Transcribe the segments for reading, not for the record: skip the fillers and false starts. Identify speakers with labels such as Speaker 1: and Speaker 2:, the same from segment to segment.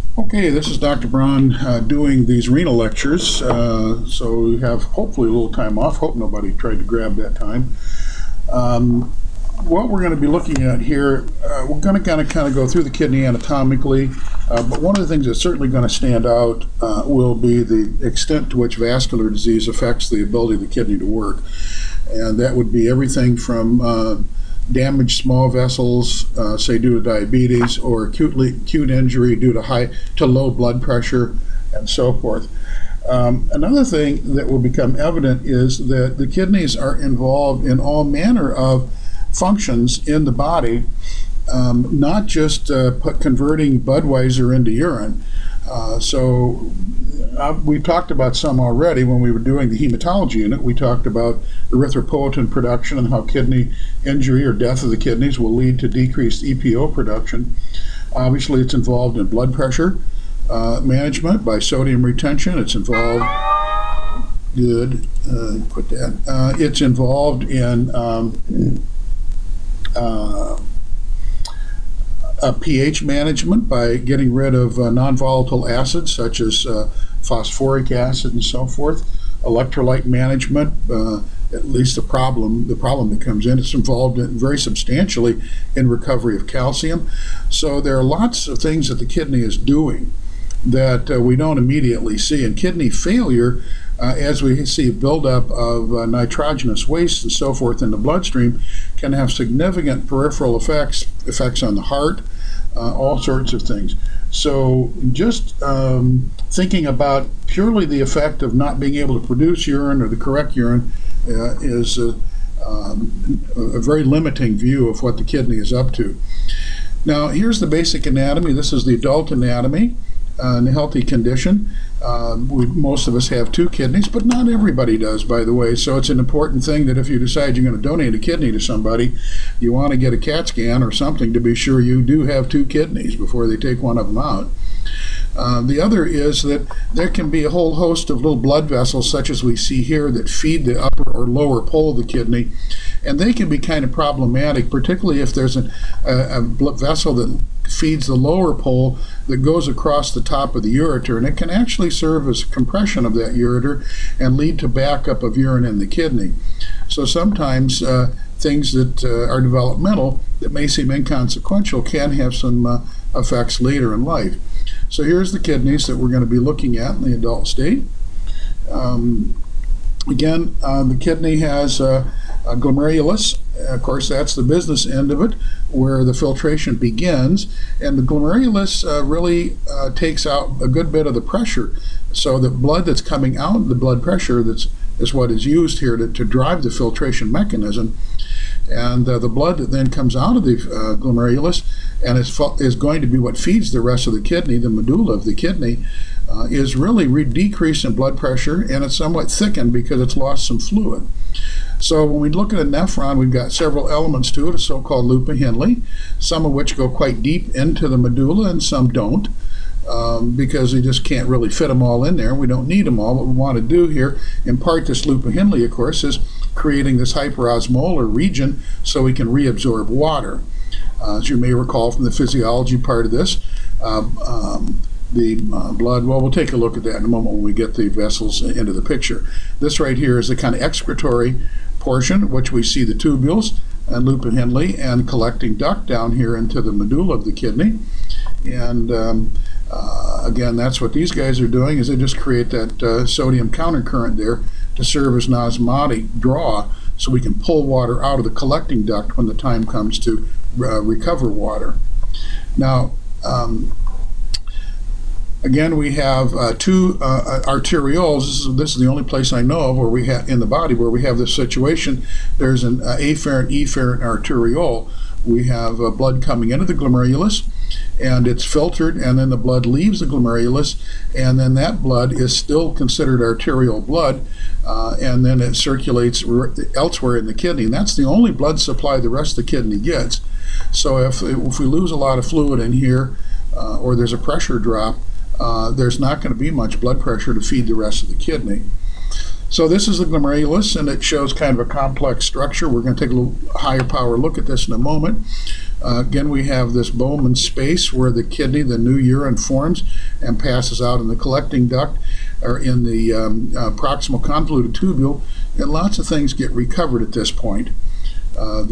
Speaker 1: Okay, this is Dr. Braun doing these renal lectures. So we have hopefully a little time off. Hope nobody tried to grab that time. Um, what we're going to be looking at here, we're going to kind of go through the kidney anatomically, but one of the things that's certainly going to stand out will be the extent to which vascular disease affects the ability of the kidney to work. And that would be everything from damaged small vessels, say due to diabetes, or acute injury due to low blood pressure, and so forth. Another thing that will become evident is that the kidneys are involved in all manner of functions in the body, not just converting Budweiser into urine. We talked about some already when we were doing the hematology unit. We talked about erythropoietin production and how kidney injury or death of the kidneys will lead to decreased EPO production. Obviously, it's involved in blood pressure management by sodium retention. It's involved, it's involved in pH management by getting rid of non-volatile acids such as phosphoric acid and so forth. Electrolyte management, at least the problem that comes in, it's involved very substantially in recovery of calcium. So there are lots of things that the kidney is doing that we don't immediately see. And kidney failure, as we see buildup of nitrogenous waste and so forth in the bloodstream, can have significant peripheral effects on the heart, all sorts of things. So just thinking about purely the effect of not being able to produce urine or the correct urine is a very limiting view of what the kidney is up to. Now, here's the basic anatomy. This is the adult anatomy in a healthy condition. Most of us have two kidneys, but not everybody does, by the way. So it's an important thing that if you decide you're going to donate a kidney to somebody, you want to get a CAT scan or something to be sure you do have two kidneys before they take one of them out. The other is that there can be a whole host of little blood vessels, such as we see here, that feed the upper or lower pole of the kidney, and they can be kind of problematic, particularly if there's a vessel that feeds the lower pole that goes across the top of the ureter, and it can actually serve as compression of that ureter and lead to backup of urine in the kidney. So sometimes things that are developmental that may seem inconsequential can have some effects later in life. So here's the kidneys that we're going to be looking at in the adult state. Again, the kidney has a glomerulus. Of course, that's the business end of it, where the filtration begins. And the glomerulus really takes out a good bit of the pressure. So the blood that's coming out, the blood pressure is what is used here to drive the filtration mechanism. And the blood that then comes out of the glomerulus and is going to be what feeds the rest of the kidney, the medulla of the kidney, is really decreased in blood pressure, and it's somewhat thickened because it's lost some fluid. So when we look at a nephron, we've got several elements to it, a so-called loop of Henle, some of which go quite deep into the medulla and some don't. Because we just can't really fit them all in there. We don't need them all. What we want to do here, in part this loop of Henle, of course, is creating this hyperosmolar region so we can reabsorb water. As you may recall from the physiology part of this, the blood, well, we'll take a look at that in a moment when we get the vessels into the picture. This right here is the kind of excretory portion, which we see the tubules and loop of Henle and collecting duct down here into the medulla of the kidney. And again, that's what these guys are doing, is they just create that sodium countercurrent there to serve as an osmotic draw so we can pull water out of the collecting duct when the time comes to recover water. Now, again, we have two arterioles. This is the only place I know of where we have in the body where we have this situation. There's an afferent efferent arteriole. We have blood coming into the glomerulus, and it's filtered, and then the blood leaves the glomerulus, and then that blood is still considered arterial blood, and then it circulates elsewhere in the kidney, and that's the only blood supply the rest of the kidney gets. So if we lose a lot of fluid in here, or there's a pressure drop, there's not going to be much blood pressure to feed the rest of the kidney. So this is the glomerulus, and it shows kind of a complex structure. We're going to take a little higher power look at this in a moment. Again, we have this Bowman space where the kidney, the new urine forms and passes out in the collecting duct or in the proximal convoluted tubule, and lots of things get recovered at this point. A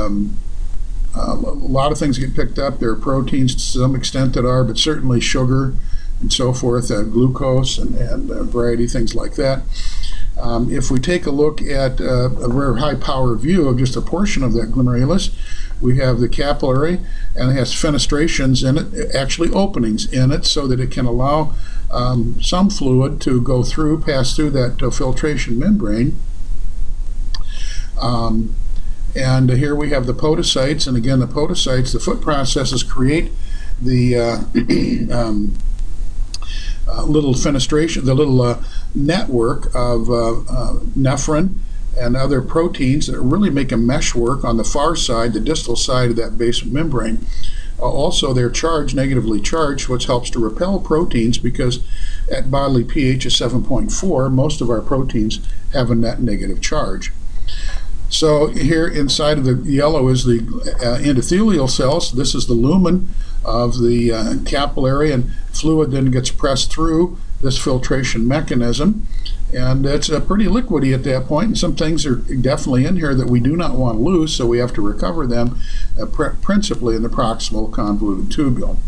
Speaker 1: lot of things get picked up. There are proteins to some extent that are, but certainly sugar and so forth, glucose and a variety of things like that. If we take a look at a very high-power view of just a portion of that glomerulus, we have the capillary, and it has fenestrations in it, actually openings in it, so that it can allow some fluid to go through, pass through that filtration membrane. And here we have the podocytes, and again, the podocytes, the foot processes create the little fenestration, the little network of nephrin and other proteins that really make a meshwork on the far side, the distal side of that basement membrane. Also, they're charged, negatively charged, which helps to repel proteins, because at bodily pH of 7.4, most of our proteins have a net negative charge. So here inside of the yellow is the endothelial cells. This is the lumen of the capillary, and fluid then gets pressed through this filtration mechanism, and it's pretty liquidy at that point, and some things are definitely in here that we do not want to lose, so we have to recover them principally in the proximal convoluted tubule.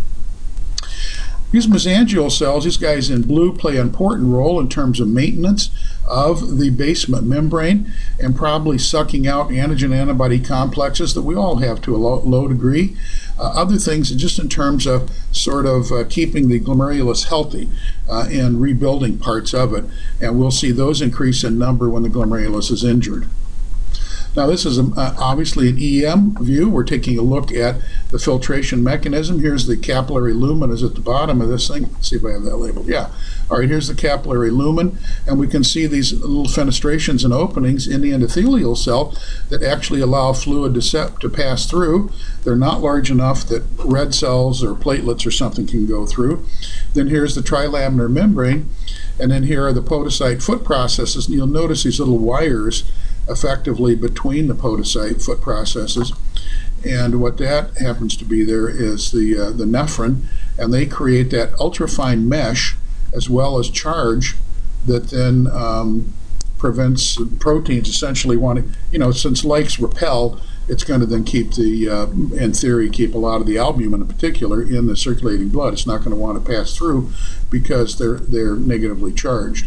Speaker 1: These mesangial cells, these guys in blue, play an important role in terms of maintenance of the basement membrane and probably sucking out antigen-antibody complexes that we all have to a low degree. Other things just in terms of sort of keeping the glomerulus healthy and rebuilding parts of it. And we'll see those increase in number when the glomerulus is injured. Now this is obviously an EM view. We're taking a look at the filtration mechanism. Here's the capillary lumen is at the bottom of this thing. Let's see if I have that labeled. Yeah. All right, here's the capillary lumen, and we can see these little fenestrations and openings in the endothelial cell that actually allow fluid to pass through. They're not large enough that red cells or platelets or something can go through. Then here's the trilaminar membrane, and then here are the podocyte foot processes. And you'll notice these little wires effectively between the podocyte foot processes, and what that happens to be there is the nephrin, and they create that ultrafine mesh as well as charge that then prevents proteins essentially wanting, since likes repel, it's going to then keep in theory, keep a lot of the albumin in particular in the circulating blood. It's not going to want to pass through because they're negatively charged.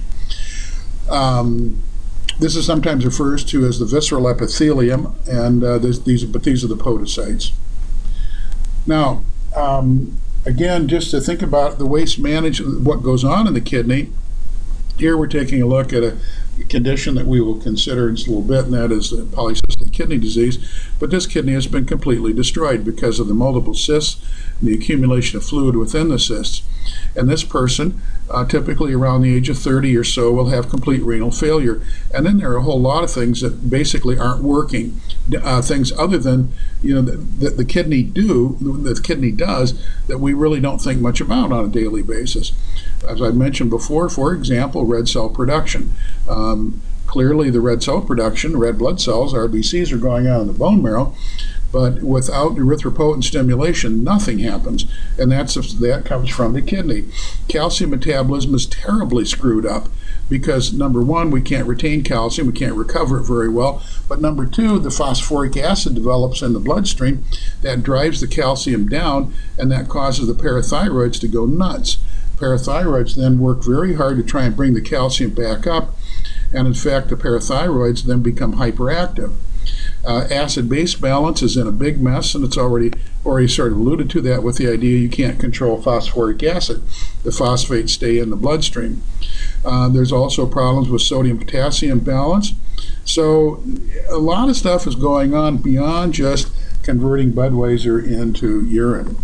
Speaker 1: This is sometimes referred to as the visceral epithelium, and these are the podocytes. Now, again, just to think about the waste management, what goes on in the kidney, here we're taking a look at a condition that we will consider in just a little bit, and that is polycystic kidney disease. But this kidney has been completely destroyed because of the multiple cysts and the accumulation of fluid within the cysts. And this person, typically around the age of 30 or so, will have complete renal failure. And then there are a whole lot of things that basically aren't working, things other than that the kidney does that we really don't think much about on a daily basis. As I mentioned before, for example, red cell production. Clearly the red cell production, red blood cells, RBCs, are going on in the bone marrow, but without erythropoietin stimulation, nothing happens, and that comes from the kidney. Calcium metabolism is terribly screwed up because, number one, we can't retain calcium, we can't recover it very well, but number two, the phosphoric acid develops in the bloodstream that drives the calcium down, and that causes the parathyroids to go nuts. Parathyroids then work very hard to try and bring the calcium back up, and in fact the parathyroids then become hyperactive. Acid-base balance is in a big mess, and it's already sort of alluded to that with the idea you can't control phosphoric acid. The phosphates stay in the bloodstream. There's also problems with sodium-potassium balance. So a lot of stuff is going on beyond just converting Budweiser into urine.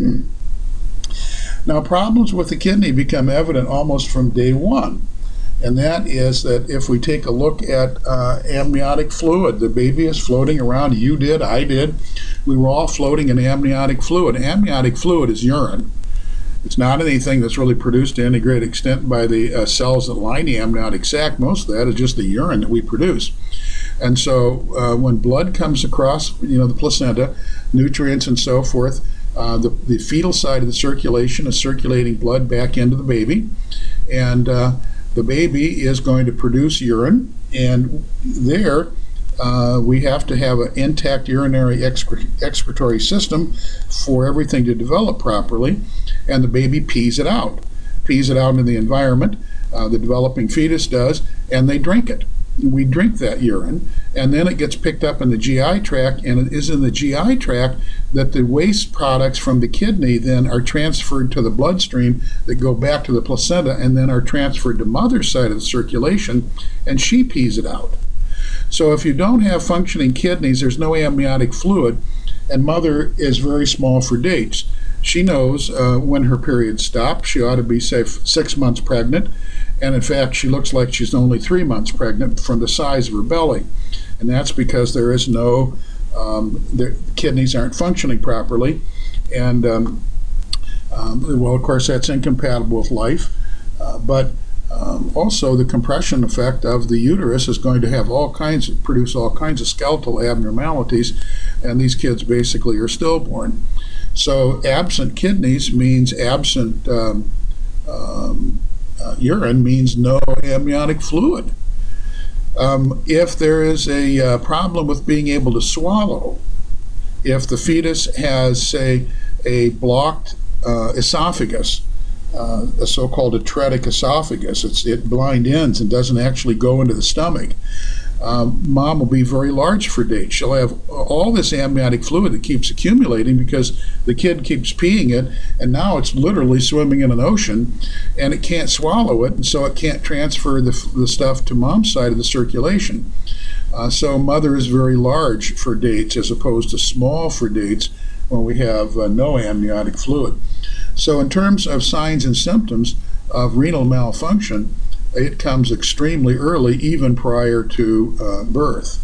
Speaker 1: Now, problems with the kidney become evident almost from day one. And that is that if we take a look at amniotic fluid, the baby is floating around. You did, I did. We were all floating in amniotic fluid. Amniotic fluid is urine. It's not anything that's really produced to any great extent by the cells that line the amniotic sac. Most of that is just the urine that we produce. And so when blood comes across, the placenta, nutrients and so forth, the fetal side of the circulation is circulating blood back into the baby, and the baby is going to produce urine, and there we have to have an intact urinary excretory system for everything to develop properly, and the baby pees it out into the environment. The developing fetus does, and they drink it. We drink that urine, and then it gets picked up in the GI tract, and it is in the GI tract that the waste products from the kidney then are transferred to the bloodstream that go back to the placenta and then are transferred to mother's side of the circulation, and she pees it out. So if you don't have functioning kidneys, there's no amniotic fluid, and mother is very small for dates. She knows when her period stops. She ought to be, say, 6 months pregnant, and in fact, she looks like she's only 3 months pregnant from the size of her belly, and that's because there is no, the kidneys aren't functioning properly, and well, of course, that's incompatible with life, but also the compression effect of the uterus is going to have produce all kinds of skeletal abnormalities, and these kids basically are stillborn. So absent kidneys means absent urine means no amniotic fluid. If there is a problem with being able to swallow, if the fetus has, say, a blocked esophagus, a so-called atretic esophagus, it blind ends and doesn't actually go into the stomach, mom will be very large for dates. She'll have all this amniotic fluid that keeps accumulating because the kid keeps peeing it, and now it's literally swimming in an ocean, and it can't swallow it, and so it can't transfer the stuff to mom's side of the circulation. So mother is very large for dates as opposed to small for dates when we have no amniotic fluid. So in terms of signs and symptoms of renal malfunction, it comes extremely early, even prior to birth.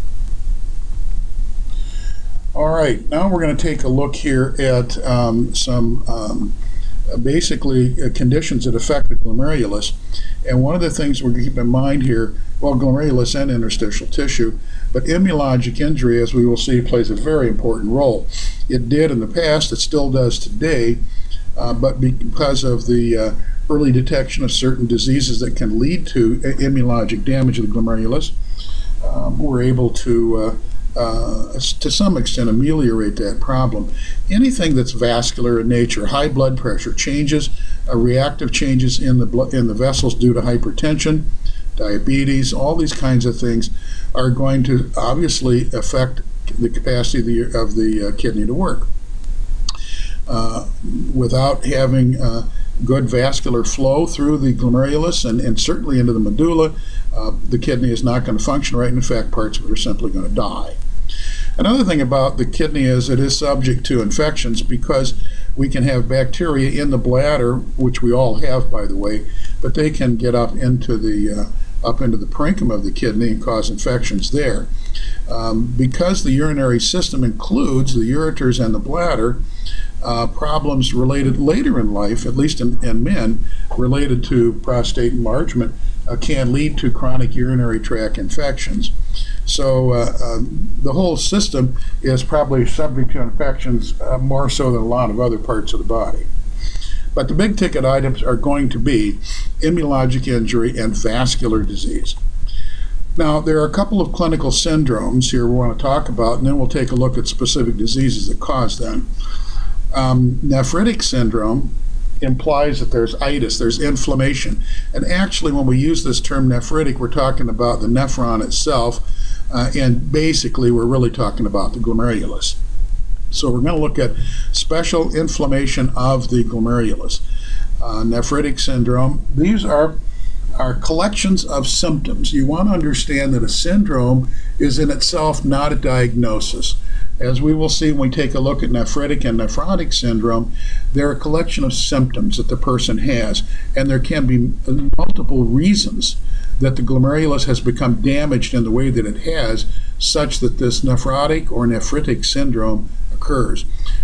Speaker 1: All right, now we're going to take a look here at some basically conditions that affect the glomerulus. And one of the things we're going to keep in mind here, well, glomerulus and interstitial tissue, but immunologic injury, as we will see, plays a very important role. It did in the past, it still does today, but because of the early detection of certain diseases that can lead to immunologic damage of the glomerulus, we're able to some extent ameliorate that problem. Anything that's vascular in nature, high blood pressure, reactive changes in the vessels due to hypertension, diabetes, all these kinds of things are going to obviously affect the capacity of the kidney to work. Without having good vascular flow through the glomerulus and certainly into the medulla, the kidney is not going to function right. In fact, parts of it are simply going to die. Another thing about the kidney is it is subject to infections because we can have bacteria in the bladder, which we all have, by the way, but they can get up into the parenchyma of the kidney and cause infections there. Because the urinary system includes the ureters and the bladder, problems related later in life, at least in men, related to prostate enlargement, can lead to chronic urinary tract infections. So the whole system is probably subject to infections more so than a lot of other parts of the body. But the big ticket items are going to be immunologic injury and vascular disease. Now, there are a couple of clinical syndromes here we want to talk about, and then we'll take a look at specific diseases that cause them. Nephritic syndrome implies that there's itis, there's inflammation. And actually, when we use this term nephritic, we're talking about the nephron itself, and basically we're really talking about the glomerulus. So we're going to look at special inflammation of the glomerulus. Nephritic syndrome, these are collections of symptoms. You want to understand that a syndrome is in itself not a diagnosis. As we will see when we take a look at nephritic and nephrotic syndrome, they're a collection of symptoms that the person has, and there can be multiple reasons that the glomerulus has become damaged in the way that it has, such that this nephrotic or nephritic syndrome occurs.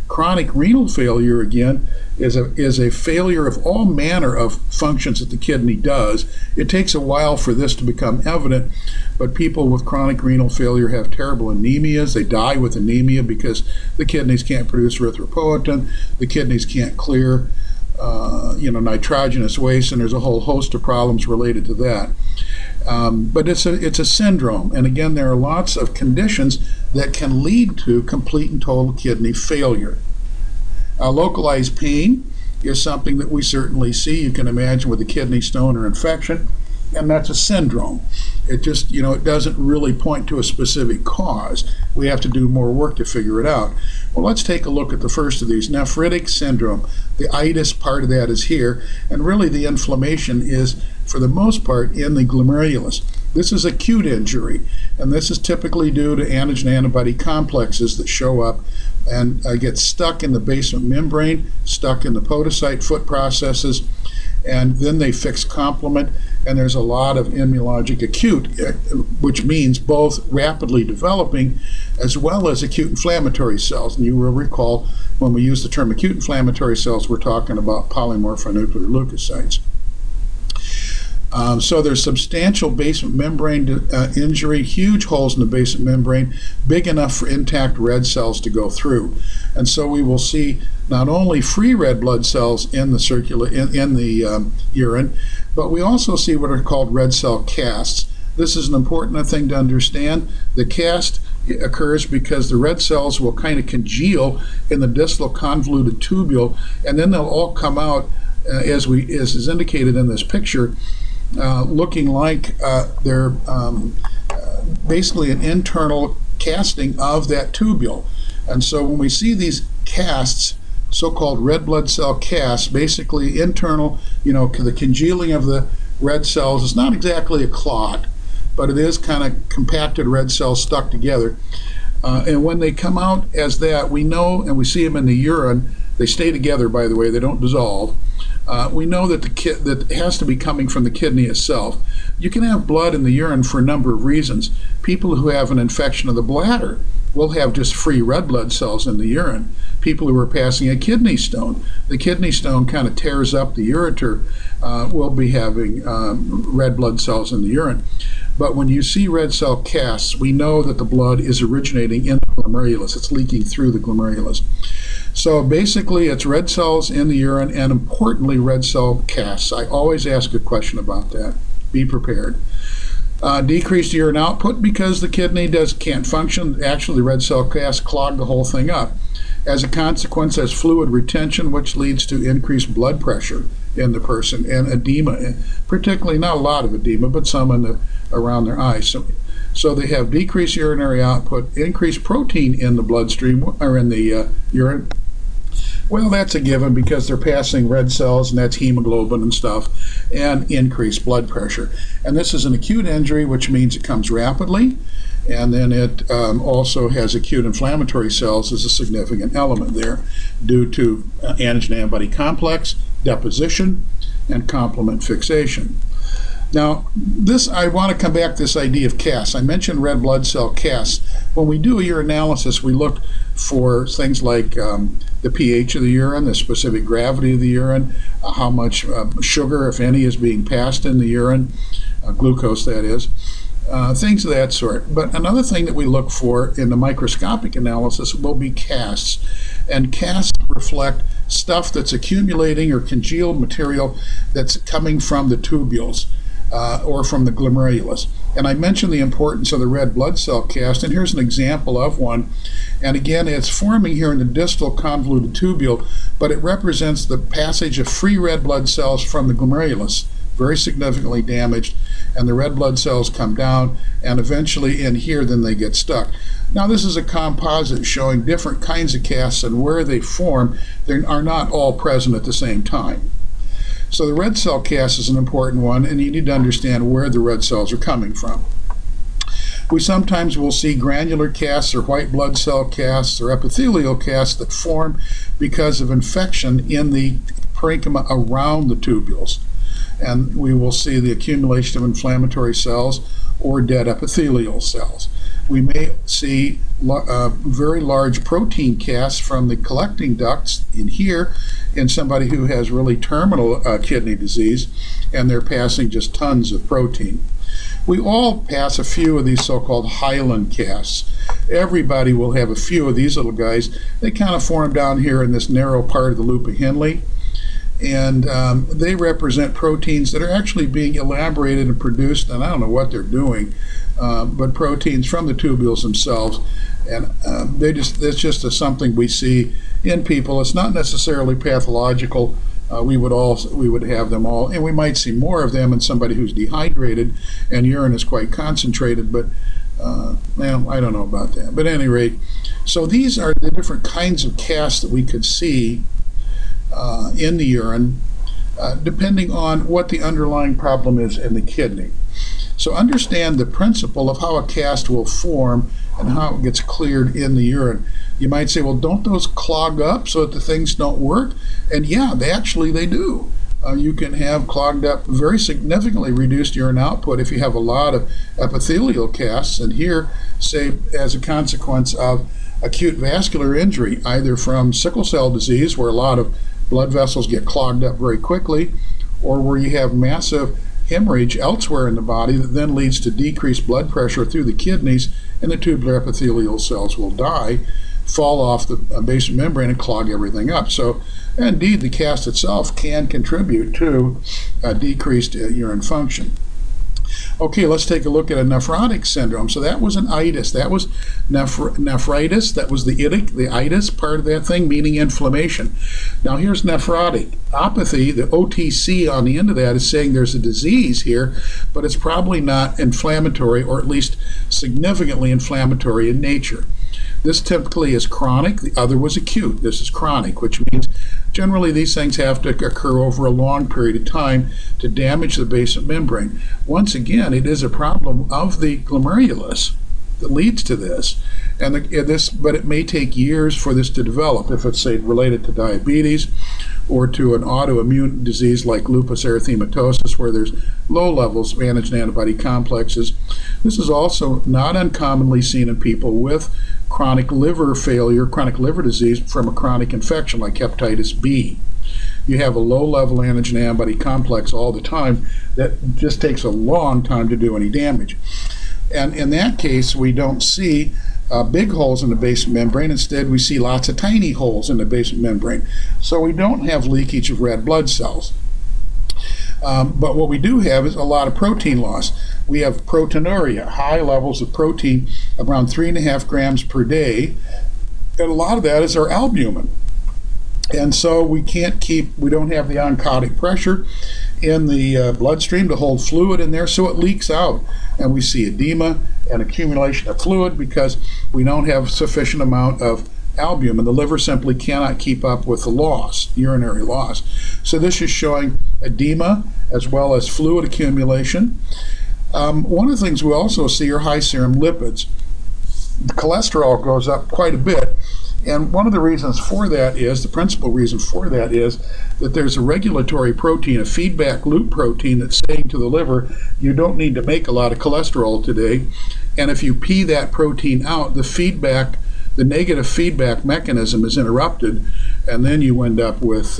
Speaker 1: Chronic renal failure, again, is a failure of all manner of functions that the kidney does. It takes a while for this to become evident, but people with chronic renal failure have terrible anemias. They die with anemia because the kidneys can't produce erythropoietin, the kidneys can't clear nitrogenous waste, and there's a whole host of problems related to that. But it's a syndrome, and again, there are lots of conditions that can lead to complete and total kidney failure. Localized pain is something that we certainly see. You can imagine with a kidney stone or infection, and that's a syndrome. It just, it doesn't really point to a specific cause. We have to do more work to figure it out. Well, let's take a look at the first of these, nephritic syndrome. The itis part of that is here, and really the inflammation is, for the most part, in the glomerulus. This is acute injury, and this is typically due to antigen antibody complexes that show up and get stuck in the basement membrane, stuck in the podocyte foot processes, and then they fix complement, and there's a lot of immunologic acute, which means both rapidly developing as well as acute inflammatory cells. And you will recall when we use the term acute inflammatory cells, we're talking about polymorphonuclear leukocytes. So there's substantial basement membrane injury, huge holes in the basement membrane, big enough for intact red cells to go through. And so we will see not only free red blood cells in the urine, but we also see what are called red cell casts. This is an important thing to understand. The cast occurs because the red cells will kind of congeal in the distal convoluted tubule, and then they'll all come out as is indicated in this picture, looking like they're basically an internal casting of that tubule. And so when we see these casts, so-called red blood cell casts, basically internal, the congealing of the red cells, it's not exactly a clot, but it is kind of compacted red cells stuck together. And when they come out as that, we know, and we see them in the urine, they stay together, by the way, they don't dissolve. We know that that has to be coming from the kidney itself. You can have blood in the urine for a number of reasons. People who have an infection of the bladder will have just free red blood cells in the urine. People who are passing a kidney stone, the kidney stone kind of tears up the ureter, will be having red blood cells in the urine. But when you see red cell casts, we know that the blood is originating in the glomerulus. It's leaking through the glomerulus. So basically, it's red cells in the urine, and importantly, red cell casts. I always ask a question about that. Be prepared. Decreased urine output because the kidney can't function. Actually, the red cell casts clog the whole thing up. As a consequence, there's fluid retention, which leads to increased blood pressure in the person, and edema, particularly not a lot of edema, but some around their eyes. So they have decreased urinary output, increased protein in the bloodstream or in the urine. Well, that's a given because they're passing red cells, and that's hemoglobin and stuff, and increased blood pressure. And this is an acute injury, which means it comes rapidly, and then it also has acute inflammatory cells as a significant element there due to antigen antibody complex, deposition, and complement fixation. Now, I want to come back to this idea of casts. I mentioned red blood cell casts. When we do a urinalysis, we look for things like the pH of the urine, the specific gravity of the urine, how much sugar, if any, is being passed in the urine, glucose that is, things of that sort. But another thing that we look for in the microscopic analysis will be casts. And casts reflect stuff that's accumulating or congealed material that's coming from the tubules. Or from the glomerulus. And I mentioned the importance of the red blood cell cast, and here's an example of one. And again, it's forming here in the distal convoluted tubule, but it represents the passage of free red blood cells from the glomerulus, very significantly damaged, and the red blood cells come down, and eventually in here, then they get stuck. Now, this is a composite showing different kinds of casts, and where they form, they are not all present at the same time. So the red cell cast is an important one, and you need to understand where the red cells are coming from. We sometimes will see granular casts or white blood cell casts or epithelial casts that form because of infection in the parenchyma around the tubules. And we will see the accumulation of inflammatory cells or dead epithelial cells. We may see very large protein casts from the collecting ducts in here in somebody who has really terminal kidney disease, and they're passing just tons of protein. We all pass a few of these so-called hyaline casts. Everybody will have a few of these little guys. They kind of form down here in this narrow part of the loop of Henle, and they represent proteins that are actually being elaborated and produced, and I don't know what they're doing, but proteins from the tubules themselves, and it's just something we see in people. It's not necessarily pathological. We would have them all, and we might see more of them in somebody who's dehydrated and urine is quite concentrated, but well, I don't know about that. But at any rate, so these are the different kinds of casts that we could see in the urine, depending on what the underlying problem is in the kidney. So understand the principle of how a cast will form and how it gets cleared in the urine. You might say, well, don't those clog up so that the things don't work? And yeah, they do. You can have clogged up, very significantly reduced urine output if you have a lot of epithelial casts, and here, say, as a consequence of acute vascular injury, either from sickle cell disease, where a lot of blood vessels get clogged up very quickly, or where you have massive hemorrhage elsewhere in the body that then leads to decreased blood pressure through the kidneys, and the tubular epithelial cells will die, fall off the basement membrane, and clog everything up. So indeed, the cast itself can contribute to decreased urine function. Okay, let's take a look at a nephrotic syndrome. So that was an itis. That was nephritis. That was the itis part of that thing, meaning inflammation. Now here's nephrotic. Apathy, the OTC on the end of that, is saying there's a disease here, but it's probably not inflammatory, or at least significantly inflammatory in nature. This typically is chronic. The other was acute. This is chronic, which means generally these things have to occur over a long period of time to damage the basement membrane. Once again, it is a problem of the glomerulus that leads to this, but it may take years for this to develop if it's, say, related to diabetes or to an autoimmune disease like lupus erythematosus, where there's low levels of antigen antibody complexes. This is also not uncommonly seen in people with chronic liver failure, chronic liver disease from a chronic infection like hepatitis B. You have a low-level antigen antibody complex all the time that just takes a long time to do any damage. And in that case, we don't see big holes in the basement membrane. Instead, we see lots of tiny holes in the basement membrane. So we don't have leakage of red blood cells. But what we do have is a lot of protein loss. We have proteinuria, high levels of protein, around 3.5 grams per day. And a lot of that is our albumin. And so we don't have the oncotic pressure in the bloodstream to hold fluid in there, so it leaks out. And we see edema and accumulation of fluid because we don't have sufficient amount of albumin. The liver simply cannot keep up with the loss, urinary loss. So this is showing edema as well as fluid accumulation. One of the things we also see are high serum lipids. The cholesterol goes up quite a bit, and one of the reasons for that is, the principal reason for that is that there's a regulatory protein, a feedback loop protein, that's saying to the liver, you don't need to make a lot of cholesterol today, and if you pee that protein out, the negative feedback mechanism is interrupted, and then you end up with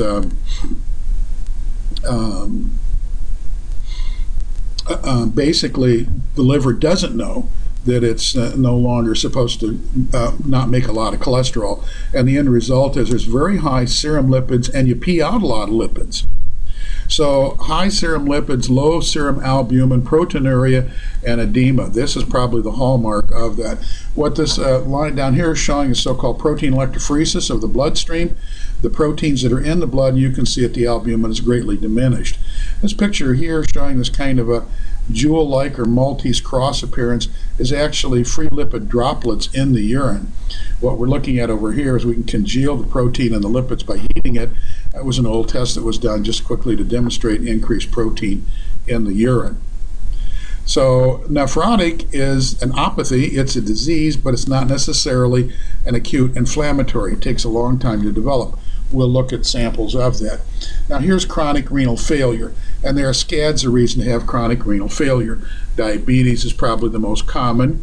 Speaker 1: basically the liver doesn't know that it's no longer supposed to not make a lot of cholesterol, and the end result is there's very high serum lipids and you pee out a lot of lipids. So high serum lipids, low serum albumin, proteinuria, and edema. This is probably the hallmark of that. What this line down here is showing is so-called protein electrophoresis of the bloodstream. The proteins that are in the blood, you can see that the albumin is greatly diminished. This picture here showing this kind of a jewel-like or Maltese cross appearance is actually free lipid droplets in the urine. What we're looking at over here is we can congeal the protein and the lipids by heating it. That was an old test that was done just quickly to demonstrate increased protein in the urine. So nephrotic is an apathy. It's a disease, but it's not necessarily an acute inflammatory. It takes a long time to develop. We'll look at samples of that. Now here's chronic renal failure, and there are scads of reason to have chronic renal failure. Diabetes is probably the most common.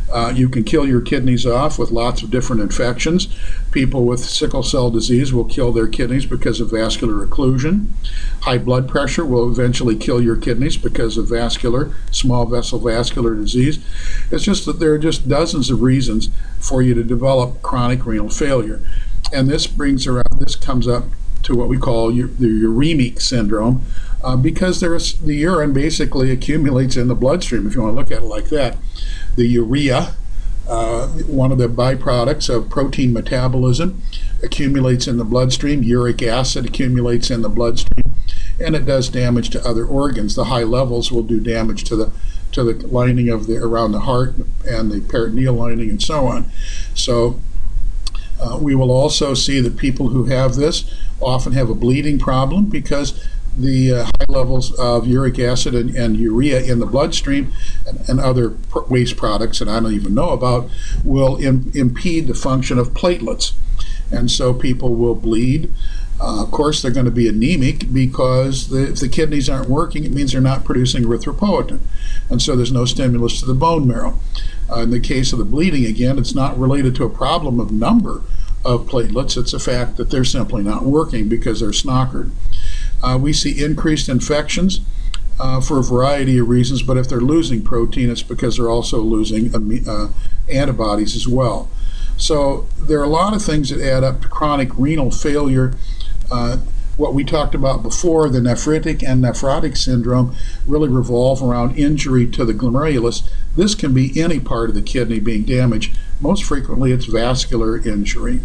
Speaker 1: You can kill your kidneys off with lots of different infections. People with sickle cell disease will kill their kidneys because of vascular occlusion. High blood pressure will eventually kill your kidneys because of small vessel vascular disease. It's just that there are just dozens of reasons for you to develop chronic renal failure. And this comes up to what we call the uremic syndrome, because the urine basically accumulates in the bloodstream, if you want to look at it like that. The urea, one of the byproducts of protein metabolism, accumulates in the bloodstream. Uric acid accumulates in the bloodstream, and it does damage to other organs. The high levels will do damage to the lining around the heart and the peritoneal lining and so on. So we will also see that people who have this often have a bleeding problem because the high levels of uric acid and urea in the bloodstream and other waste products that I don't even know about will impede the function of platelets. And so people will bleed. Of course, they're going to be anemic because if the kidneys aren't working, it means they're not producing erythropoietin. And so there's no stimulus to the bone marrow. In the case of the bleeding, again, it's not related to a problem of number of platelets. It's a fact that they're simply not working because they're snockered. We see increased infections for a variety of reasons, but if they're losing protein, it's because they're also losing antibodies as well. So there are a lot of things that add up to chronic renal failure. What we talked about before, the nephritic and nephrotic syndrome, really revolve around injury to the glomerulus. This can be any part of the kidney being damaged. Most frequently, it's vascular injury.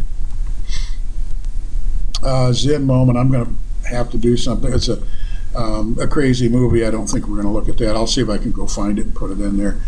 Speaker 1: Zen moment, I'm going to have to do something. It's a crazy movie. I don't think we're going to look at that. I'll see if I can go find it and put it in there.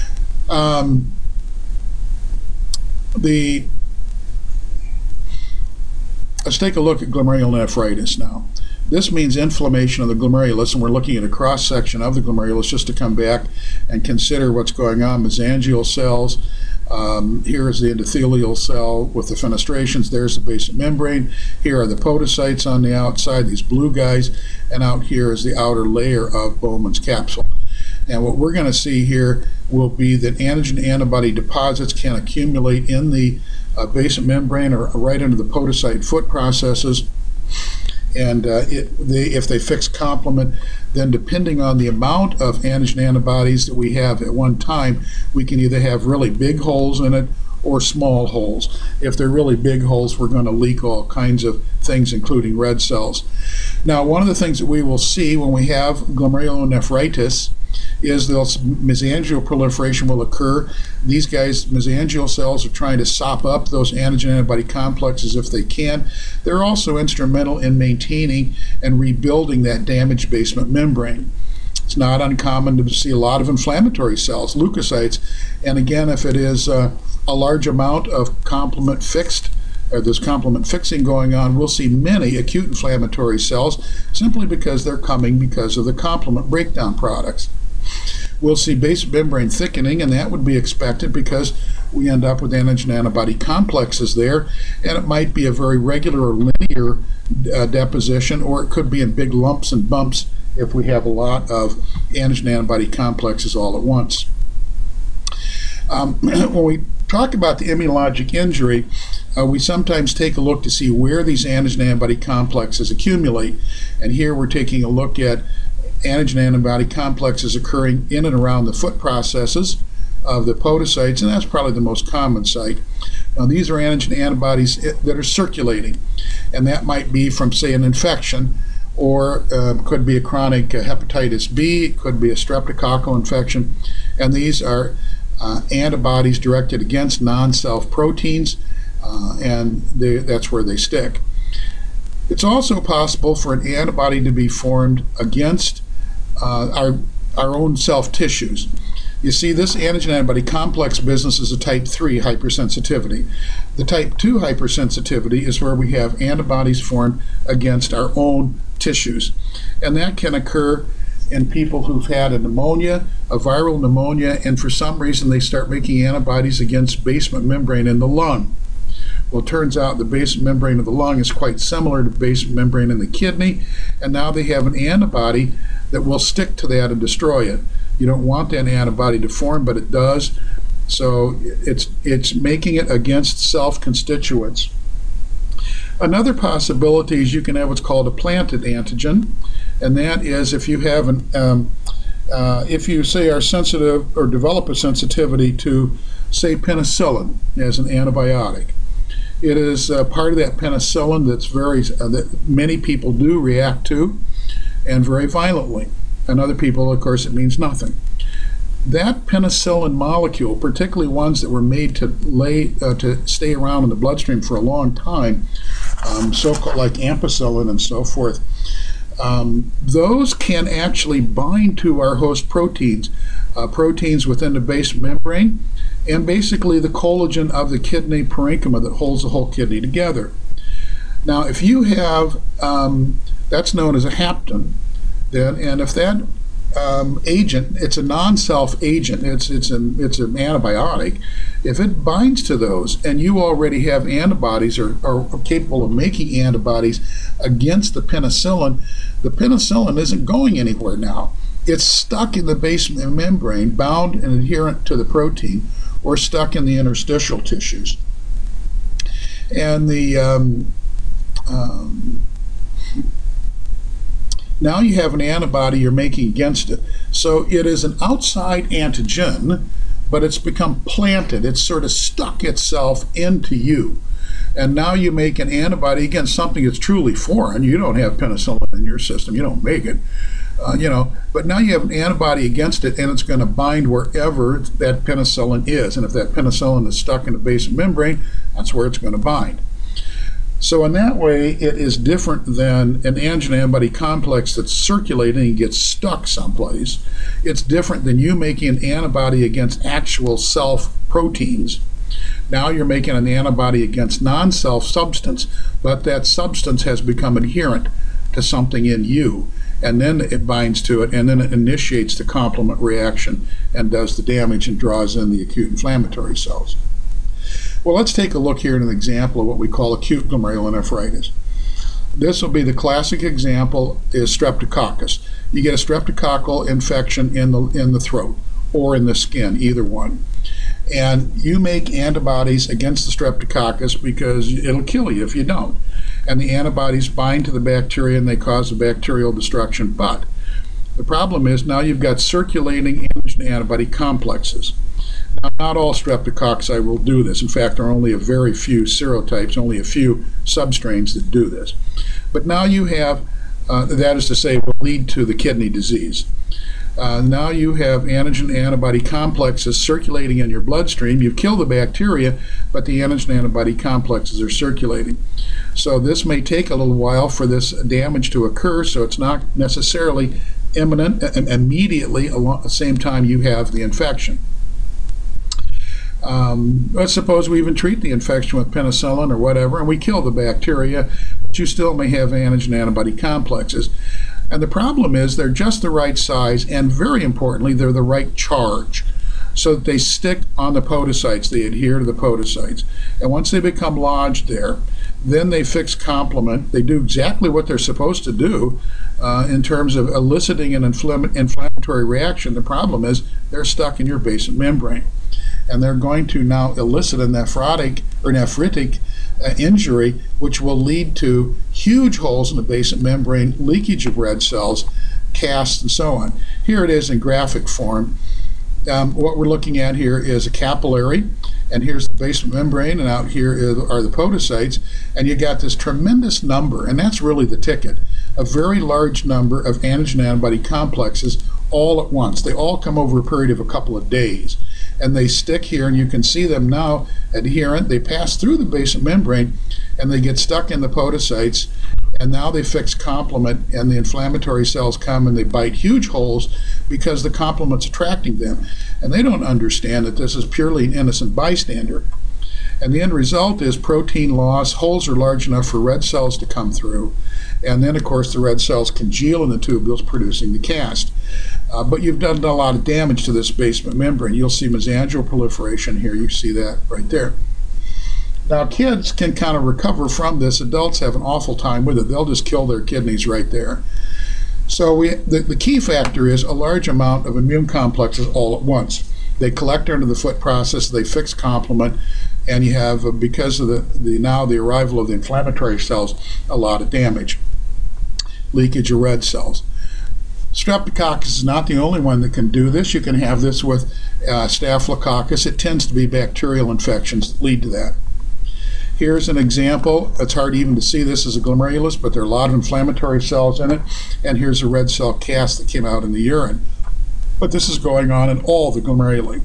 Speaker 1: Let's take a look at glomerulonephritis now. This means inflammation of the glomerulus, and we're looking at a cross-section of the glomerulus just to come back and consider what's going on. Mesangial cells. Here is the endothelial cell with the fenestrations. There's the basement membrane. Here are the podocytes on the outside, these blue guys, and out here is the outer layer of Bowman's capsule. And what we're going to see here will be that antigen antibody deposits can accumulate in the basement membrane or right under the podocyte foot processes. And if they fix complement, then depending on the amount of antigen antibodies that we have at one time, we can either have really big holes in it or small holes. If they're really big holes, we're going to leak all kinds of things, including red cells. Now, one of the things that we will see when we have glomerulonephritis is those mesangial proliferation will occur. These guys, mesangial cells, are trying to sop up those antigen antibody complexes if they can. They're also instrumental in maintaining and rebuilding that damaged basement membrane. It's not uncommon to see a lot of inflammatory cells, leukocytes, and again, if it is a large amount of complement fixed, or there's complement fixing going on, we'll see many acute inflammatory cells simply because they're coming because of the complement breakdown products. We'll see basement membrane thickening, and that would be expected because we end up with antigen antibody complexes there, and it might be a very regular or linear deposition, or it could be in big lumps and bumps if we have a lot of antigen antibody complexes all at once. When we talk about the immunologic injury, we sometimes take a look to see where these antigen antibody complexes accumulate, and here we're taking a look at antigen antibody complexes occurring in and around the foot processes of the podocytes, and that's probably the most common site. Now, these are antigen antibodies that are circulating, and that might be from, say, an infection, or could be a chronic hepatitis B, it could be a streptococcal infection, and these are antibodies directed against non-self proteins, and that's where they stick. It's also possible for an antibody to be formed against our own self tissues. You see, this antigen antibody complex business is a type 3 hypersensitivity. The type 2 hypersensitivity is where we have antibodies formed against our own tissues. And that can occur in people who've had a pneumonia, a viral pneumonia, and for some reason they start making antibodies against basement membrane in the lung. Well, it turns out the basement membrane of the lung is quite similar to the basement membrane in the kidney, and now they have an antibody that will stick to that and destroy it. You don't want that antibody to form, but it does. So it's making it against self-constituents. Another possibility is you can have what's called a planted antigen, and that is if you have if you say are sensitive or develop a sensitivity to, say, penicillin as an antibiotic. It is part of that penicillin that many people do react to, and very violently. And other people, of course, it means nothing. That penicillin molecule, particularly ones that were made to stay around in the bloodstream for a long time, so-called like ampicillin and so forth, those can actually bind to our host proteins, proteins within the basement membrane, and basically the collagen of the kidney parenchyma that holds the whole kidney together. Now, if you have, that's known as a hapten, then, and if that agent, it's a non-self agent, it's an antibiotic. If it binds to those and you already have antibodies or are capable of making antibodies against the penicillin isn't going anywhere now. It's stuck in the basement membrane, bound and adherent to the protein, or stuck in the interstitial tissues. And now you have an antibody you're making against it. So it is an outside antigen, but it's become planted. It's sort of stuck itself into you. And now you make an antibody against something that's truly foreign. You don't have penicillin in your system. You don't make it. But now you have an antibody against it, and it's going to bind wherever that penicillin is. And if that penicillin is stuck in the basement membrane, that's where it's going to bind. So in that way, it is different than an antigen-antibody complex that's circulating and gets stuck someplace. It's different than you making an antibody against actual self proteins. Now you're making an antibody against non-self substance, but that substance has become adherent to something in you, and then it binds to it, and then it initiates the complement reaction and does the damage and draws in the acute inflammatory cells. Well, let's take a look here at an example of what we call acute glomerulonephritis. This will be the classic example is streptococcus. You get a streptococcal infection in the throat or in the skin, either one. And you make antibodies against the streptococcus because it'll kill you if you don't. And the antibodies bind to the bacteria and they cause the bacterial destruction. But the problem is now you've got circulating antigen antibody complexes. Now, not all streptococci will do this. In fact, there are only a very few serotypes, only a few substrains that do this. But now you have, that is to say, will lead to the kidney disease. Now you have antigen antibody complexes circulating in your bloodstream. You've killed the bacteria, but the antigen antibody complexes are circulating. So this may take a little while for this damage to occur, so it's not necessarily imminent immediately at the same time you have the infection. Let's suppose we even treat the infection with penicillin or whatever, and we kill the bacteria, but you still may have antigen antibody complexes. And the problem is they're just the right size, and very importantly, they're the right charge, so that they stick on the podocytes, they adhere to the podocytes. And once they become lodged there, then they fix complement. They do exactly what they're supposed to do in terms of eliciting an inflammatory reaction. The problem is they're stuck in your basement membrane. And they're going to now elicit a nephritic injury, which will lead to huge holes in the basement membrane, leakage of red cells, casts, and so on. Here it is in graphic form. What we're looking at here is a capillary, and here's the basement membrane, and out here are the podocytes, and you got this tremendous number, and that's really the ticket, a very large number of antigen antibody complexes all at once. They all come over a period of a couple of days, and they stick here, and you can see them now adherent. They pass through the basement membrane, and they get stuck in the podocytes, and now they fix complement, and the inflammatory cells come and they bite huge holes because the complement's attracting them. And they don't understand that this is purely an innocent bystander. And the end result is protein loss. Holes are large enough for red cells to come through. And then, of course, the red cells congeal in the tubules, producing the cast. But you've done a lot of damage to this basement membrane. You'll see mesangial proliferation here. You see that right there. Now, kids can kind of recover from this. Adults have an awful time with it. They'll just kill their kidneys right there. So the key factor is a large amount of immune complexes all at once. They collect under the foot process, they fix complement, and you have, because of the arrival of the inflammatory cells, a lot of damage. Leakage of red cells. Streptococcus is not the only one that can do this. You can have this with Staphylococcus. It tends to be bacterial infections that lead to that. Here's an example. It's hard even to see this as a glomerulus, but there are a lot of inflammatory cells in it. And here's a red cell cast that came out in the urine. But this is going on in all the glomeruli.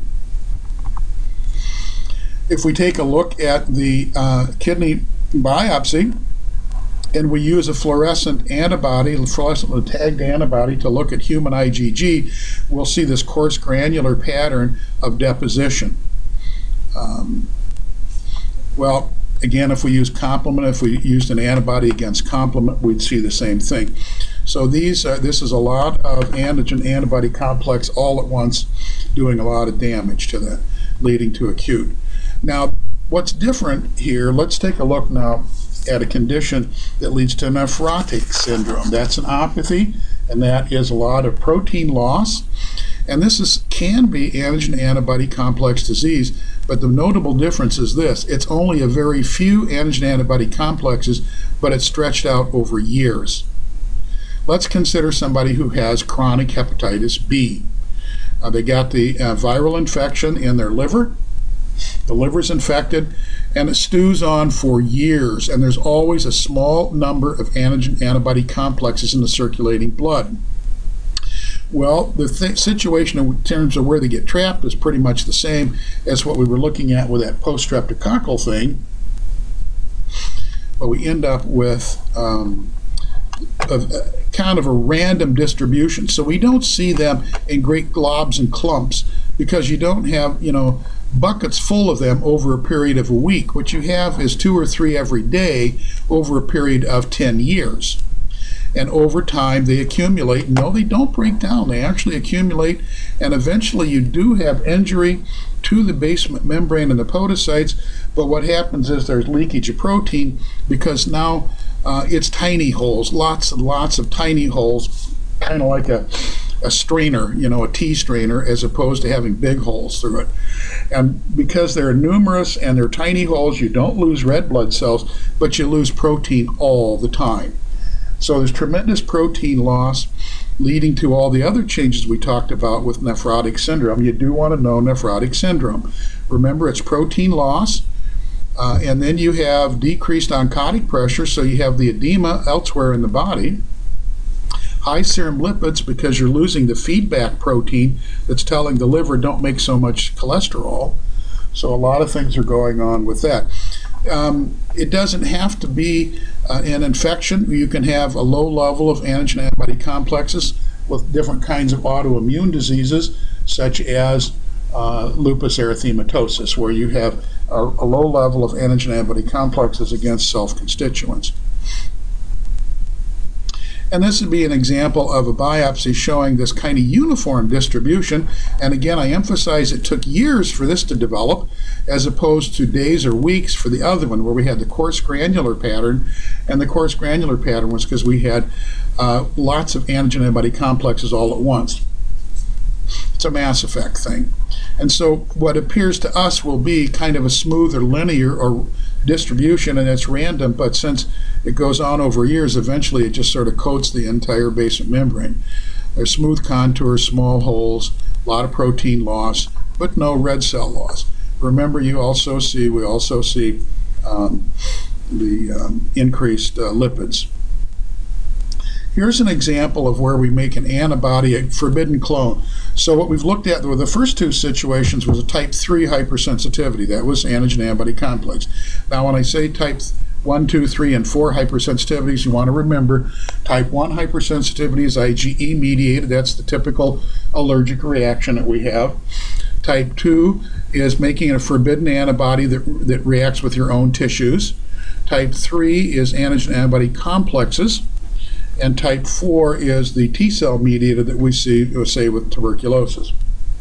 Speaker 1: If we take a look at the kidney biopsy, and we use a fluorescent antibody, fluorescent tagged antibody, to look at human IgG, we'll see this coarse granular pattern of deposition. Well, again, if we use complement, if we used an antibody against complement, we'd see the same thing. So this is a lot of antigen-antibody complex all at once doing a lot of damage to that, leading to acute. Now, what's different here, let's take a look now at a condition that leads to nephrotic syndrome. That's an apathy, and that is a lot of protein loss. And this can be antigen-antibody complex disease, but the notable difference is this: it's only a very few antigen-antibody complexes, but it's stretched out over years. Let's consider somebody who has chronic hepatitis B. They got the viral infection in their liver. The liver's infected, and it stews on for years, and there's always a small number of antigen-antibody complexes in the circulating blood. Well, the situation in terms of where they get trapped is pretty much the same as what we were looking at with that post-streptococcal thing, but we end up with kind of a random distribution. So we don't see them in great globs and clumps because you don't have, buckets full of them over a period of a week. What you have is 2 or 3 every day over a period of 10 years. And over time they accumulate. No, they don't break down. They actually accumulate, and eventually you do have injury to the basement membrane and the podocytes, but what happens is there's leakage of protein because now it's tiny holes, lots and lots of tiny holes, kind of like a strainer, a tea strainer, as opposed to having big holes through it. And because they're numerous and they're tiny holes, you don't lose red blood cells, but you lose protein all the time. So there's tremendous protein loss leading to all the other changes we talked about with nephrotic syndrome. You do want to know nephrotic syndrome. Remember, it's protein loss, and then you have decreased oncotic pressure, so you have the edema elsewhere in the body. High serum lipids because you're losing the feedback protein that's telling the liver don't make so much cholesterol. So a lot of things are going on with that. It doesn't have to be an infection. You can have a low level of antigen-antibody complexes with different kinds of autoimmune diseases, such as lupus erythematosus, where you have a low level of antigen-antibody complexes against self-constituents. And this would be an example of a biopsy showing this kind of uniform distribution. And again, I emphasize it took years for this to develop, as opposed to days or weeks for the other one, where we had the coarse granular pattern. And the coarse granular pattern was because we had lots of antigen-antibody complexes all at once. It's a mass effect thing. And so what appears to us will be kind of a smooth or linear or distribution, and it's random, but since it goes on over years, eventually it just sort of coats the entire basement membrane. There's smooth contours, small holes, a lot of protein loss, but no red cell loss. Remember, we also see the increased lipids. Here's an example of where we make an antibody, a forbidden clone. So what we've looked at, the first 2 situations was a type 3 hypersensitivity. That was antigen-antibody complex. Now when I say type 1, 2, 3, and 4 hypersensitivities, you want to remember type 1 hypersensitivity is IgE mediated. That's the typical allergic reaction that we have. Type 2 is making a forbidden antibody that reacts with your own tissues. Type 3 is antigen-antibody complexes. And type 4 is the T-cell mediated that we see, say, with tuberculosis.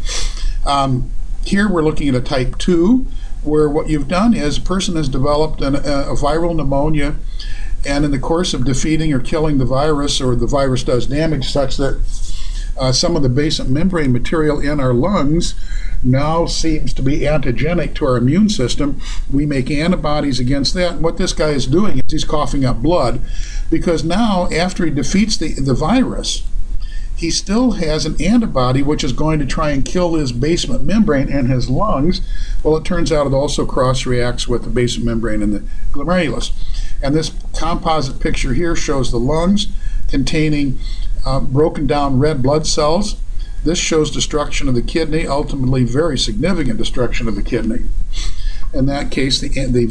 Speaker 1: Here we're looking at a type 2, where what you've done is a person has developed a viral pneumonia, and in the course of defeating or killing the virus, or the virus does damage such that some of the basement membrane material in our lungs now seems to be antigenic to our immune system. We make antibodies against that. And what this guy is doing is he's coughing up blood, because now after he defeats the virus, he still has an antibody which is going to try and kill his basement membrane in his lungs. Well, it turns out it also cross-reacts with the basement membrane in the glomerulus. And this composite picture here shows the lungs containing broken down red blood cells. This shows destruction of the kidney, ultimately very significant destruction of the kidney. In that case, the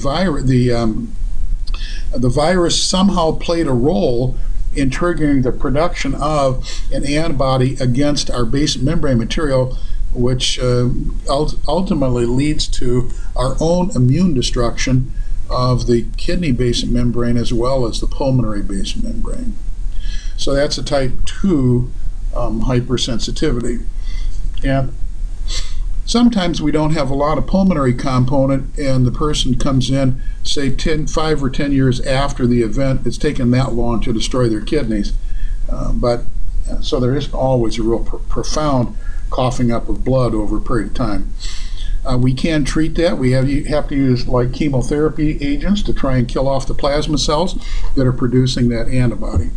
Speaker 1: virus somehow played a role in triggering the production of an antibody against our basement membrane material, which ultimately leads to our own immune destruction of the kidney basement membrane as well as the pulmonary basement membrane. So that's a type 2 hypersensitivity. And sometimes we don't have a lot of pulmonary component, and the person comes in, say 5 or 10 years after the event. It's taken that long to destroy their kidneys. So there isn't always a real profound coughing up of blood over a period of time. We can treat that. You have to use like chemotherapy agents to try and kill off the plasma cells that are producing that antibody.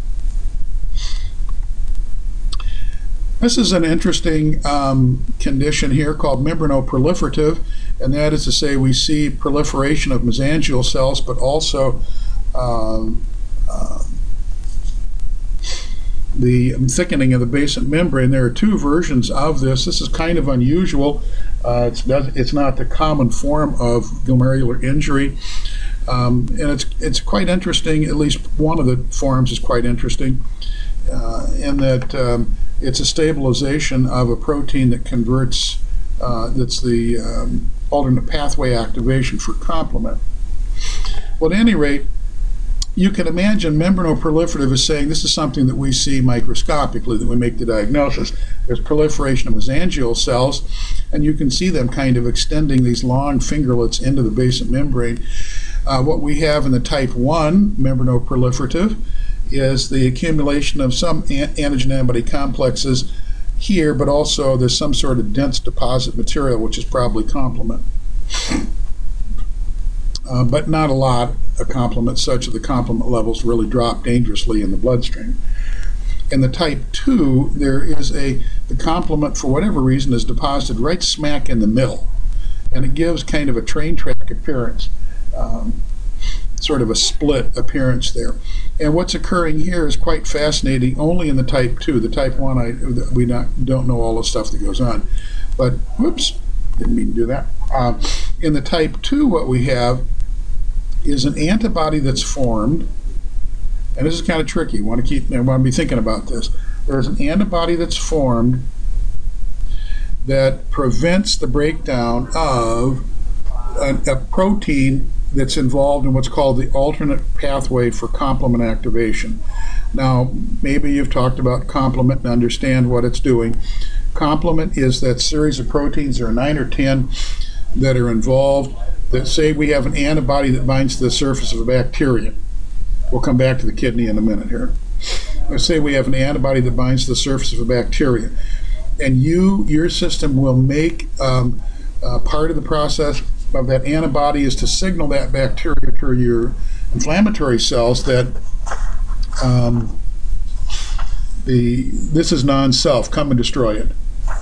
Speaker 1: This is an interesting condition here called membranoproliferative, and that is to say we see proliferation of mesangial cells, but also the thickening of the basement membrane. There are two versions of this. This is kind of unusual. It's not the common form of glomerular injury, and it's quite interesting. At least one of the forms is quite interesting in that it's a stabilization of a protein that converts, that's the alternate pathway activation for complement. Well, at any rate, you can imagine membranoproliferative is saying this is something that we see microscopically, that we make the diagnosis. There's proliferation of mesangial cells, and you can see them kind of extending these long fingerlets into the basement membrane. What we have in the type 1 membranoproliferative is the accumulation of some antigen antibody complexes here, but also there's some sort of dense deposit material, which is probably complement. But not a lot of complement, such that the complement levels really drop dangerously in the bloodstream. In the type 2, there is the complement, for whatever reason, is deposited right smack in the middle, and it gives kind of a train track appearance. Sort of a split appearance there. And what's occurring here is quite fascinating only in the type 2. The type 1, we don't know all the stuff that goes on. But, whoops, didn't mean to do that. In the type 2, what we have is an antibody that's formed, and this is kind of tricky. I want to be thinking about this. There's an antibody that's formed that prevents the breakdown of a protein that's involved in what's called the alternate pathway for complement activation. Now, maybe you've talked about complement and understand what it's doing. Complement is that series of proteins, there are 9 or 10 that are involved, that say we have an antibody that binds to the surface of a bacteria. We'll come back to the kidney in a minute here. Let's say we have an antibody that binds to the surface of a bacteria, and your system will make part of the process of that antibody is to signal that bacteria to your inflammatory cells that this is non-self, come and destroy it.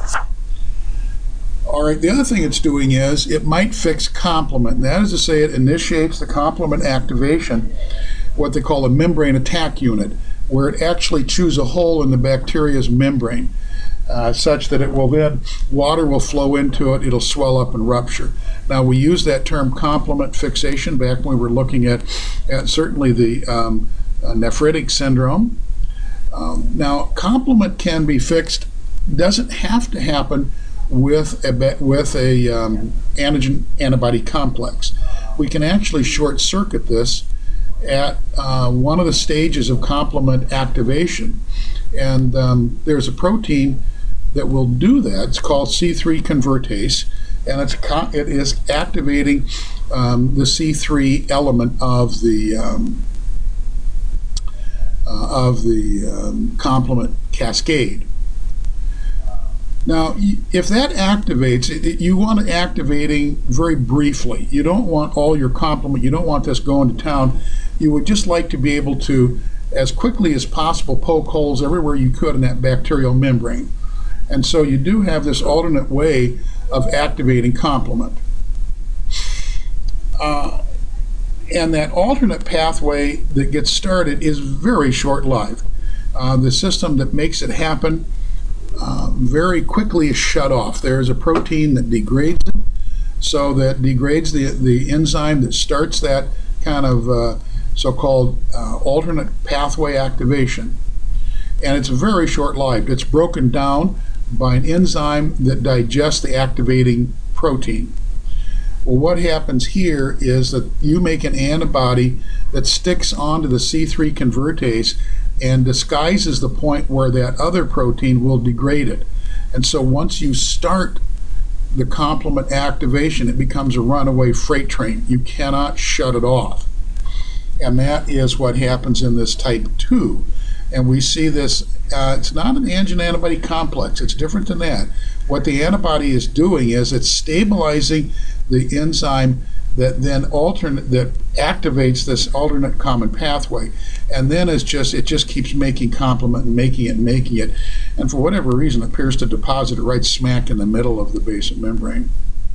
Speaker 1: All right, the other thing it's doing is it might fix complement, and that is to say it initiates the complement activation, what they call a membrane attack unit, where it actually chews a hole in the bacteria's membrane, such that it will then, water will flow into it, it'll swell up and rupture. Now, we use that term complement fixation back when we were looking at certainly the nephritic syndrome. Now, complement can be fixed, doesn't have to happen with a antigen antibody complex. We can actually short circuit this at one of the stages of complement activation, and there's a protein that will do that. It's called C3 convertase, and it is activating the C3 element of the complement cascade. Now, if that activates, you want it activating very briefly. You don't want all your complement, you don't want this going to town. You would just like to be able to, as quickly as possible, poke holes everywhere you could in that bacterial membrane. And so you do have this alternate way of activating complement. And that alternate pathway that gets started is very short-lived. The system that makes it happen very quickly is shut off. There's a protein that degrades it, so that degrades the enzyme that starts that kind of so-called alternate pathway activation. And it's very short-lived. It's broken down by an enzyme that digests the activating protein. Well, what happens here is that you make an antibody that sticks onto the C3 convertase and disguises the point where that other protein will degrade it. And so once you start the complement activation, it becomes a runaway freight train. You cannot shut it off. And that is what happens in this type 2. And we see this, it's not an antigen antibody complex, it's different than that. What the antibody is doing is it's stabilizing the enzyme that then that activates this alternate common pathway, and then it just keeps making complement and making it, and for whatever reason appears to deposit it right smack in the middle of the basement membrane.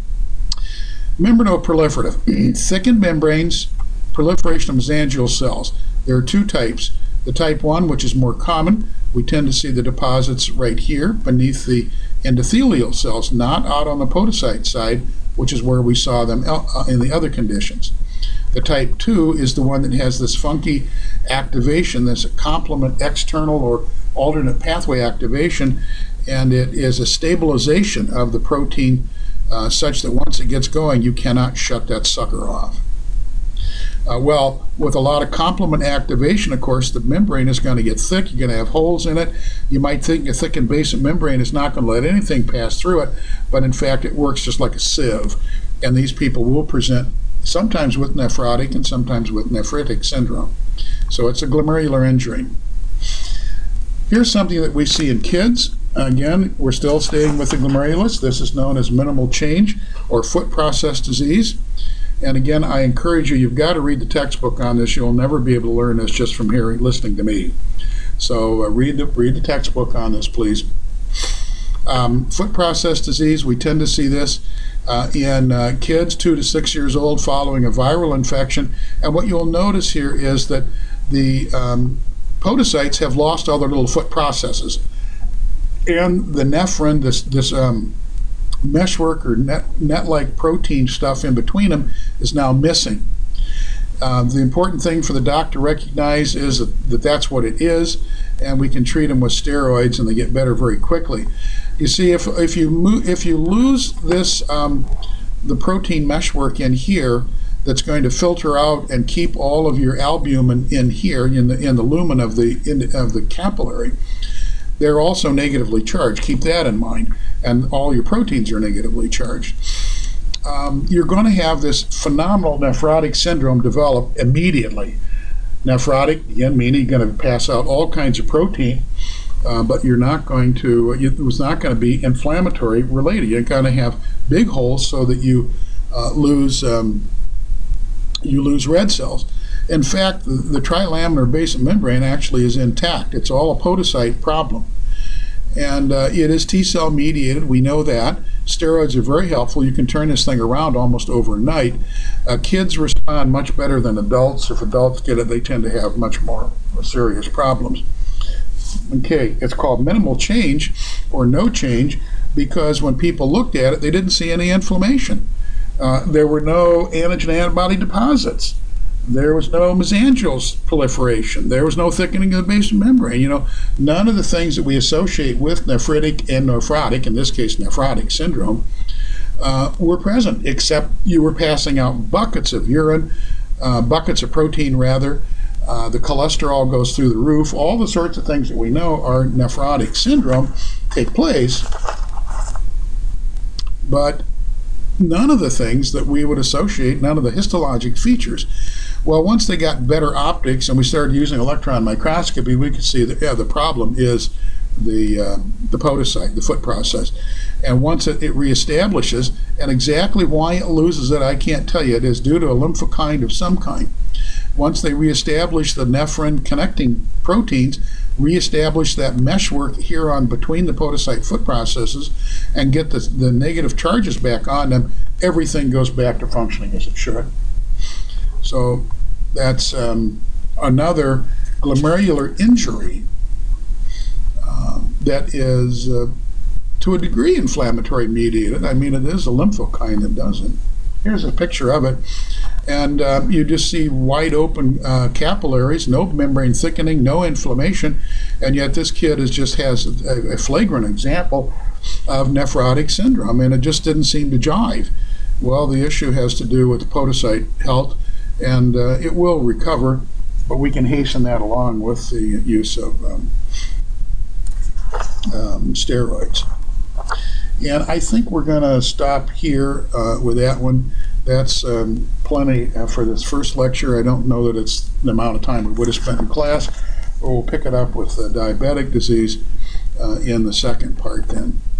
Speaker 1: Membranoproliferative. Thickened membranes, proliferation of mesangial cells. There are two types. The type 1, which is more common, we tend to see the deposits right here beneath the endothelial cells, not out on the podocyte side, which is where we saw them in the other conditions. The type 2 is the one that has this funky activation, this complement external or alternate pathway activation, and it is a stabilization of the protein such that once it gets going, you cannot shut that sucker off. Well, with a lot of complement activation, of course, the membrane is going to get thick. You're going to have holes in it. You might think a thickened basement membrane is not going to let anything pass through it, but in fact, it works just like a sieve. And these people will present sometimes with nephrotic and sometimes with nephritic syndrome. So it's a glomerular injury. Here's something that we see in kids. Again, we're still staying with the glomerulus. This is known as minimal change or foot process disease. And again, I encourage you, you've got to read the textbook on this. You'll never be able to learn this just from listening to me. So read the textbook on this, please. Foot process disease, we tend to see this in kids 2 to 6 years old following a viral infection. And what you'll notice here is that the podocytes have lost all their little foot processes. And the nephrin, this meshwork or net-like protein stuff in between them is now missing. The important thing for the doc to recognize is that that's what it is, and we can treat them with steroids and they get better very quickly. You see, if you lose this the protein meshwork in here that's going to filter out and keep all of your albumin in here in the lumen of the capillary, they're also negatively charged. Keep that in mind. And all your proteins are negatively charged. You're going to have this phenomenal nephrotic syndrome develop immediately. Nephrotic, again, meaning you're going to pass out all kinds of protein, but you're not going to, it was not going to be inflammatory related. You're going to have big holes so that you lose red cells. In fact, the trilaminar basement membrane actually is intact. It's all a podocyte problem. And it is T-cell mediated. We know that. Steroids are very helpful. You can turn this thing around almost overnight. Kids respond much better than adults. If adults get it, they tend to have much more serious problems. Okay, it's called minimal change or no change because when people looked at it, they didn't see any inflammation. There were no antigen antibody deposits. There was no mesangial proliferation. There was no thickening of the basement membrane. You know, none of the things that we associate with nephritic and nephrotic, in this case nephrotic syndrome, were present, except you were passing out buckets of urine, buckets of protein rather. The cholesterol goes through the roof. All the sorts of things that we know are nephrotic syndrome take place, but none of the things that we would associate, none of the histologic features. Well, once they got better optics and we started using electron microscopy, we could see that, yeah, the problem is the podocyte, the foot process. And once it reestablishes, and exactly why it loses it, I can't tell you. It is due to a lymphokine of some kind. Once they reestablish the nephrin connecting proteins, reestablish that meshwork here on between the podocyte foot processes, and get the negative charges back on them, everything goes back to functioning as it should. So that's another glomerular injury that is to a degree inflammatory mediated. I mean, it is a lymphokine that does it. Here's a picture of it. And you just see wide open capillaries, no membrane thickening, no inflammation, and yet this kid just has a flagrant example of nephrotic syndrome, and it just didn't seem to jive. Well, the issue has to do with podocyte health, and it will recover, but we can hasten that along with the use of steroids. And I think we're going to stop here with that one. That's plenty for this first lecture. I don't know that it's the amount of time we would have spent in class, but we'll pick it up with diabetic disease in the second part then.